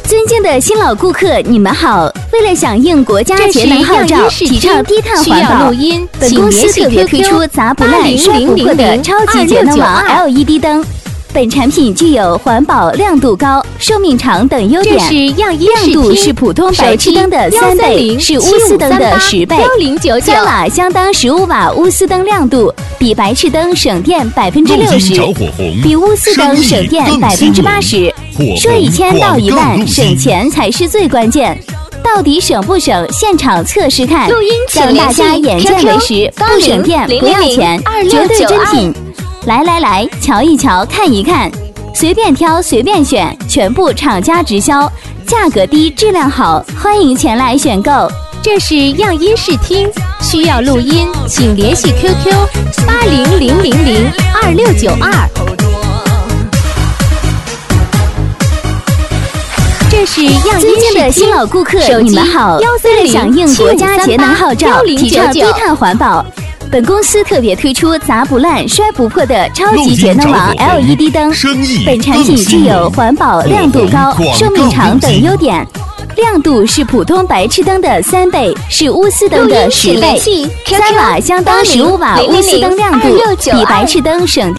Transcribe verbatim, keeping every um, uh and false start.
尊敬的新老顾客，你们好！为了响应国家节能号召，提倡低碳环保， 录音本公司特别推出杂不烂、摔不破的超级节能王 L E D 灯。本产品具有环保、亮度高、寿命长等优点。 这是样一亮度是普通白炽灯的三倍，是钨丝灯的十倍。三瓦相当十五瓦钨丝灯亮度，比白炽灯省电百分之六十，比钨丝灯省电百分之八十。说一千道一万，省钱才是最关键。到底省不省？现场测试看，让大家眼见为实，不省电不要钱，绝对真品。来来来，瞧一瞧，看一看，随便挑随便选，全部厂家直销，价格低，质量好，欢迎前来选购。 这是样音视听，需要录音，请联系 Q Q 八零零零零二六九二。这是样音视听的新老顾客，你们好！为了响应国家节能号召，提倡低碳环保。本公司特别推出砸不烂、摔不破的超级节能王 L E D 灯。本产品具有环保、亮度高、寿命长等优点。亮度是普通白炽灯的三倍，是钨丝灯的十倍。三瓦相当十五瓦钨丝灯亮度，比白炽灯省